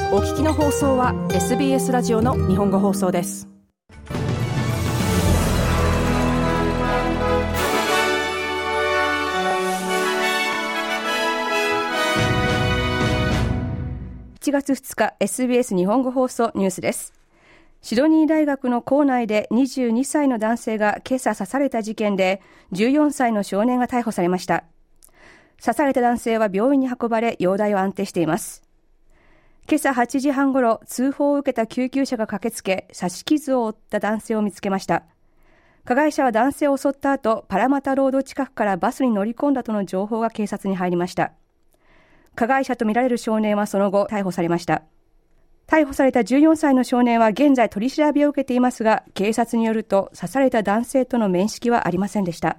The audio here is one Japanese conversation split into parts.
お聞きの放送は SBS ラジオの日本語放送です。1月2日 SBS 日本語放送ニュースです。シドニー大学の校内で22歳の男性が今朝刺された事件で14歳の少年が逮捕されました。刺された男性は病院に運ばれ容体は安定しています。今朝8時半ごろ、通報を受けた救急車が駆けつけ、刺し傷を負った男性を見つけました。加害者は男性を襲った後、パラマタロード近くからバスに乗り込んだとの情報が警察に入りました。加害者とみられる少年はその後逮捕されました。逮捕された14歳の少年は現在取り調べを受けていますが、警察によると刺された男性との面識はありませんでした。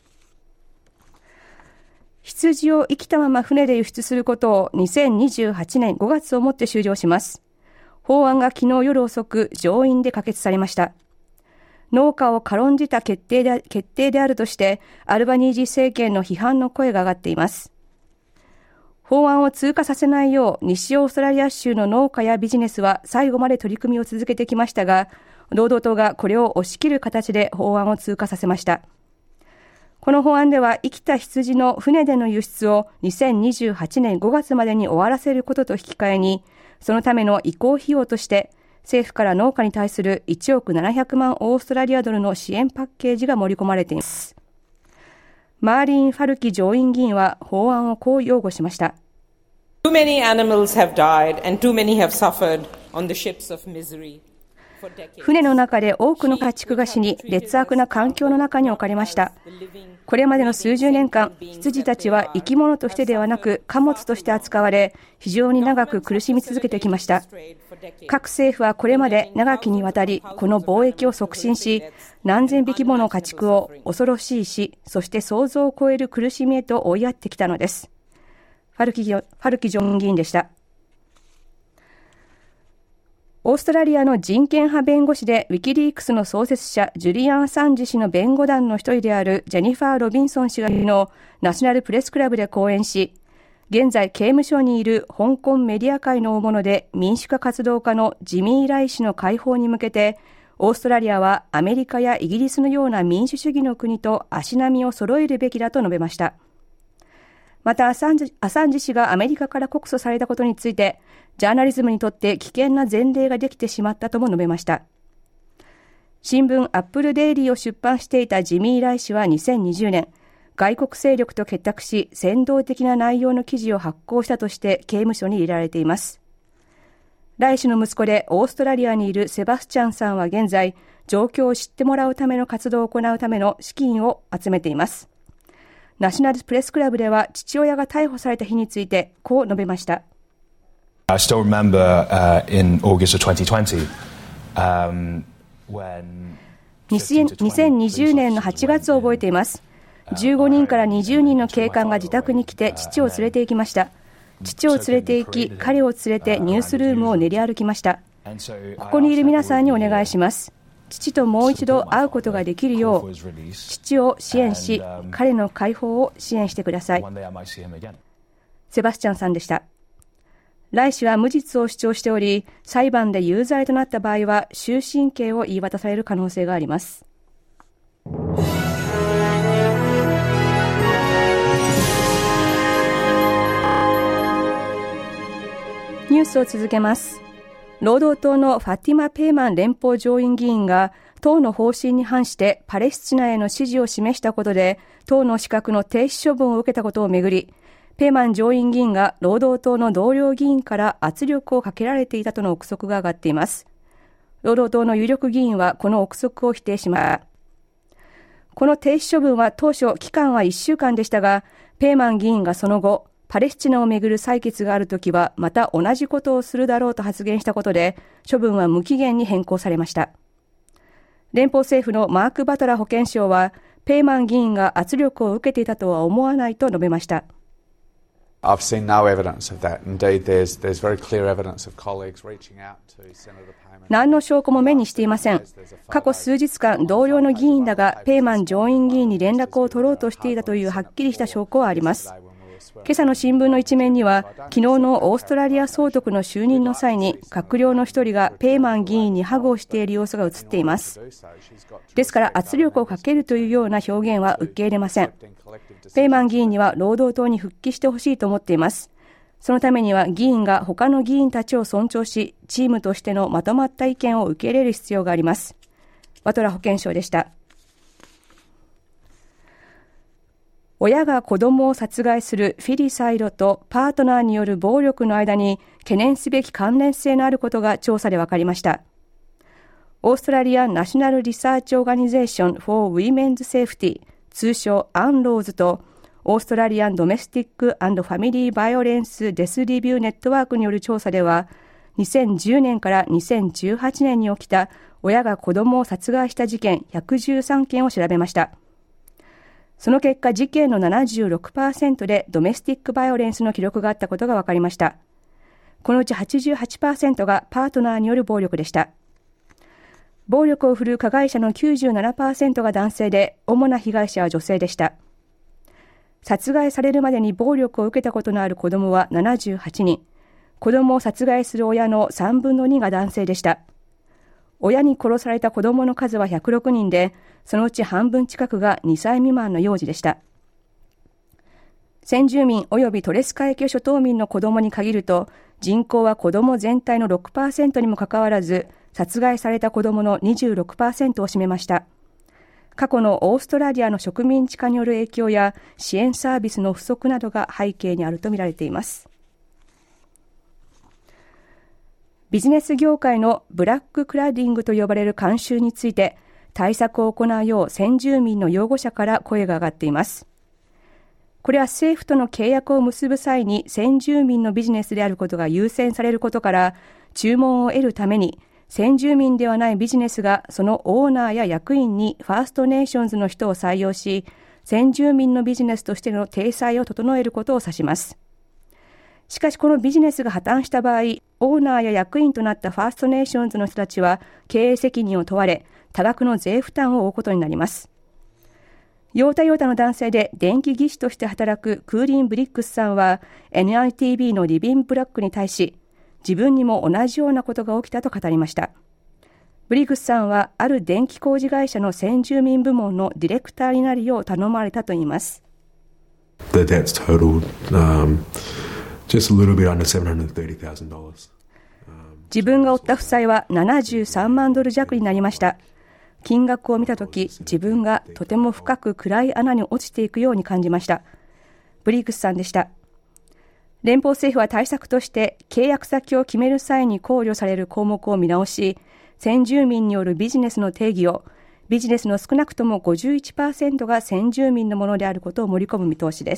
羊を生きたまま船で輸出することを2028年5月をもって終了します。法案が昨日夜遅く上院で可決されました。農家を軽んじた決定であるとしてアルバニージー政権の批判の声が上がっています。法案を通過させないよう西オーストラリア州の農家やビジネスは最後まで取り組みを続けてきましたが、労働党がこれを押し切る形で法案を通過させました。この法案では生きた羊の船での輸出を2028年5月までに終わらせることと引き換えに、そのための移行費用として政府から農家に対する1億700万オーストラリアドルの支援パッケージが盛り込まれています。マーリン・ファルキ上院議員は法案をこう擁護しました。 Too many animals have died and too many have suffered on the ships of misery. 船の中で多くの家畜が死に、劣悪な環境の中に置かれました。これまでの数十年間、羊たちは生き物としてではなく貨物として扱われ、非常に長く苦しみ続けてきました。各政府はこれまで長きにわたり、この貿易を促進し、何千匹もの家畜を恐ろしい死、そして想像を超える苦しみへと追いやってきたのです。ファルキ上院議員でした。オーストラリアの人権派弁護士でウィキリークスの創設者ジュリアン・アサンジ氏の弁護団の一人であるジェニファー・ロビンソン氏が昨日ナショナルプレスクラブで講演し、現在刑務所にいる香港メディア界の大物で民主化活動家のジミー・ライ氏の解放に向けて、オーストラリアはアメリカやイギリスのような民主主義の国と足並みを揃えるべきだと述べました。またアサンジ氏がアメリカから告訴されたことについて、ジャーナリズムにとって危険な前例ができてしまったとも述べました。新聞アップルデイリーを出版していたジミー・ライ氏は2020年、外国勢力と結託し扇動的な内容の記事を発行したとして刑務所に入れられています。ライ氏の息子でオーストラリアにいるセバスチャンさんは現在、状況を知ってもらうための活動を行うための資金を集めています。ナショナルプレスクラブでは父親が逮捕された日についてこう述べました。 I still remember in August of 2020, when 2020年の8月を覚えています。15人から20人の警官が自宅に来て父を連れて行きました。父を連れて行き、彼を連れてニュースルームを練り歩きました。ここにいる皆さんにお願いします。父ともう一度会うことができるよう、父を支援し、彼の解放を支援してください。セバスチャンさんでした。ライ氏は無実を主張しており、裁判で有罪となった場合は終身刑を言い渡される可能性があります。ニュースを続けます。労働党のファティマ・ペーマン連邦上院議員が党の方針に反してパレスチナへの支持を示したことで党の資格の停止処分を受けたことをめぐり、ペーマン上院議員が労働党の同僚議員から圧力をかけられていたとの憶測が上がっています。労働党の有力議員はこの憶測を否定しました。この停止処分は当初期間は1週間でしたが、ペーマン議員がその後パレスチナをめぐる採決があるときはまた同じことをするだろうと発言したことで、処分は無期限に変更されました。連邦政府のマーク・バトラ保健相は、ペーマン議員が圧力を受けていたとは思わないと述べました。 I've seen no evidence of that. Indeed, there's very clear evidence of colleagues reaching out to Senator Payman. 何の証拠も目にしていません。過去数日間、同僚の議員らがペーマン上院議員に連絡を取ろうとしていたというはっきりした証拠はあります。 今朝の新聞の一面には、昨日のオーストラリア総督の就任の際に閣僚の一人がペーマン議員にハグをしている様子が映っています。ですから圧力をかけるというような表現は受け入れません。ペーマン議員には労働党に復帰してほしいと思っています。そのためには議員が他の議員たちを尊重し、チームとしてのまとまった意見を受け入れる必要があります。ワトラ保健相でした。親が子供を殺害するフィリサイドとパートナーによる暴力の間に懸念すべき関連性のあることが調査で分かりました。オーストラリアナショナルリサーチオーガニゼーション for Women's Safety 通称アンローズとオーストラリアンドメスティック&ファミリーバイオレンスデスリビューネットワークによる調査では、2010年から2018年に起きた親が子供を殺害した事件113件を調べました。その結果、事件の 76% でドメスティックバイオレンスの記録があったことが分かりました。このうち 88% がパートナーによる暴力でした。暴力を振るう加害者の 97% が男性で、主な被害者は女性でした。殺害されるまでに暴力を受けたことのある子供は78人、子供を殺害する親の3分の2が男性でした。親に殺された子供の数は106人で、そのうち半分近くが2歳未満の幼児でした。先住民及びトレス海峡諸島民の子供に限ると、人口は子供全体の 6% にもかかわらず、殺害された子供の 26% を占めました。過去のオーストラリアの植民地化による影響や支援サービスの不足などが背景にあるとみられています。ビジネス業界のブラッククラッディングと呼ばれる慣習について対策を行うよう先住民の擁護者から声が上がっています。これは政府との契約を結ぶ際に先住民のビジネスであることが優先されることから、注文を得るために先住民ではないビジネスがそのオーナーや役員にファーストネーションズの人を採用し、先住民のビジネスとしての体裁を整えることを指します。しかしこのビジネスが破綻した場合、オーナーや役員となったファーストネーションズの人たちは経営責任を問われ、多額の税負担を負うことになります。ヨータの男性で電気技師として働くクーリン・ブリックスさんは NITV のリビン・ブラックに対し、自分にも同じようなことが起きたと語りました。ブリックスさんはある電気工事会社の先住民部門のディレクターになるよう頼まれたといいます。 The debts totaled just a little bit under $730,000. 自分が負った負債は73万ドル弱になりました。金額を見たとき、自分がとても深く暗い穴に落ちていくように感じました。ブリックスさんでした。連邦政府は対策として契約先を決める際に考慮される項目を見直し、先住民によるビジネスの定義を、ビジネスの少なくとも 51% が先住民のものであることを盛り込む見通しです。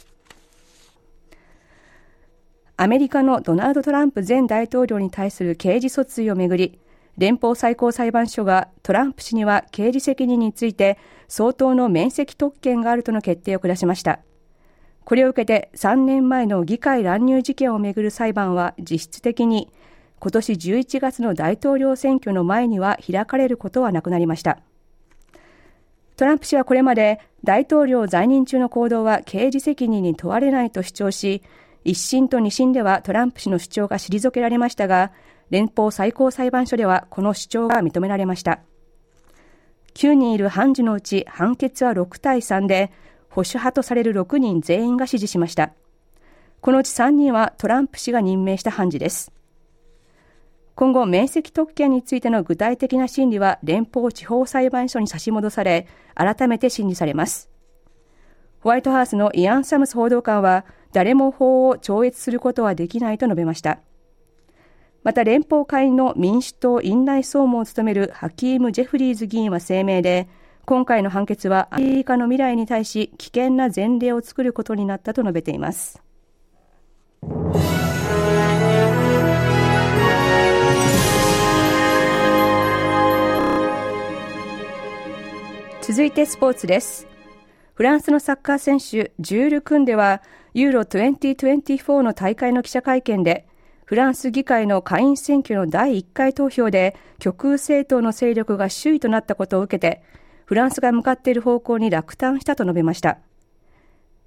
アメリカのドナルド・トランプ前大統領に対する刑事訴追をめぐり、連邦最高裁判所がトランプ氏には刑事責任について相当の免責特権があるとの決定を下しました。これを受けて3年前の議会乱入事件をめぐる裁判は実質的に今年11月の大統領選挙の前には開かれることはなくなりました。トランプ氏はこれまで大統領在任中の行動は刑事責任に問われないと主張し、一審と二審ではトランプ氏の主張が退けられましたが、連邦最高裁判所ではこの主張が認められました。9人いる判事のうち判決は6対3で、保守派とされる6人全員が支持しました。このうち3人はトランプ氏が任命した判事です。今後、免責特権についての具体的な審理は連邦地方裁判所に差し戻され、改めて審理されます。ホワイトハウスのイアン・サムス報道官は、誰も法を超越することはできないと述べました。また連邦下院の民主党院内総務を務めるハキーム・ジェフリーズ議員は声明で、今回の判決はアメリカの未来に対し危険な前例を作ることになったと述べています。続いてスポーツです。フランスのサッカー選手ジュール・クンデはユーロ2024の大会の記者会見で、フランス議会の下院選挙の第1回投票で極右政党の勢力が首位となったことを受けて、フランスが向かっている方向に落胆したと述べました。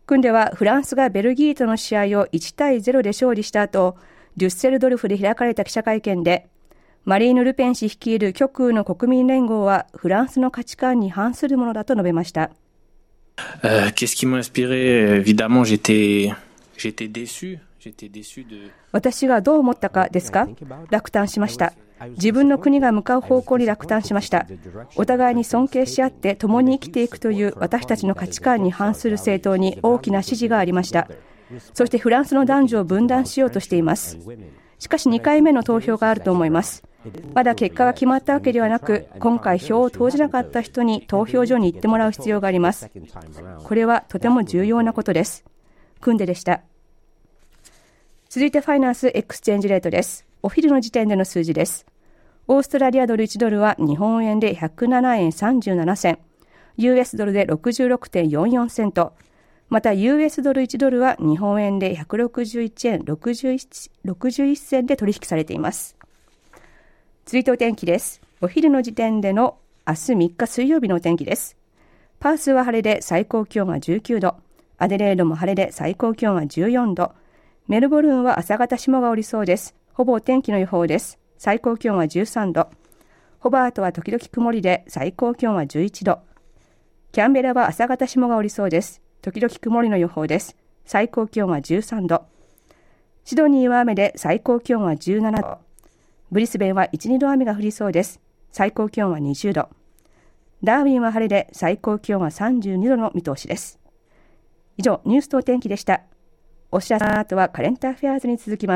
訓ではフランスがベルギーとの試合を1対0で勝利した後、デュッセルドルフで開かれた記者会見で、マリーヌ・ルペン氏率いる極右の国民連合はフランスの価値観に反するものだと述べました。 Qu'est-ce qui m'a inspiré? Évidemment, j'étais déçu. 私がどう思ったかですか？落胆しました。自分の国が向かう方向に落胆しました。お互いに尊敬し合って共に生きていくという私たちの価値観に反する政党に大きな支持がありました。そしてフランスの男女を分断しようとしています。しかし2回目の投票があると思います。まだ結果が決まったわけではなく、今回票を投じなかった人に投票所に行ってもらう必要があります。これはとても重要なことです。クンデでした。続いてファイナンスエクスチェンジレートです。お昼の時点での数字です。オーストラリアドル1ドルは日本円で107円37銭、US ドルで 66.44 セント、また US ドル1ドルは日本円で161円61銭で取引されています。続いてお天気です。お昼の時点での明日3日水曜日のお天気です。パースは晴れで最高気温は19度、アデレードも晴れで最高気温は14度、メルボルンは朝方霜が降りそうです。ほぼお天気の予報です。最高気温は13度。ホバートは時々曇りで最高気温は11度。キャンベラは朝方霜が降りそうです。時々曇りの予報です。最高気温は13度。シドニーは雨で最高気温は17度。ブリスベンは 1,2 度雨が降りそうです。最高気温は20度。ダーウィンは晴れで最高気温は32度の見通しです。以上、ニュースとお天気でした。お知らせの後はカレントアフェアーズに続きます。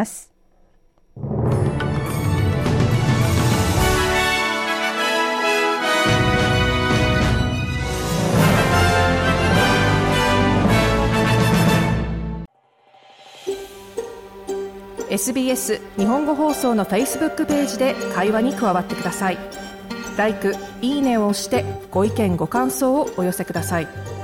SBS 日本語放送の Facebook ページで会話に加わってください。LIKE、いいねを押してご意見ご感想をお寄せください。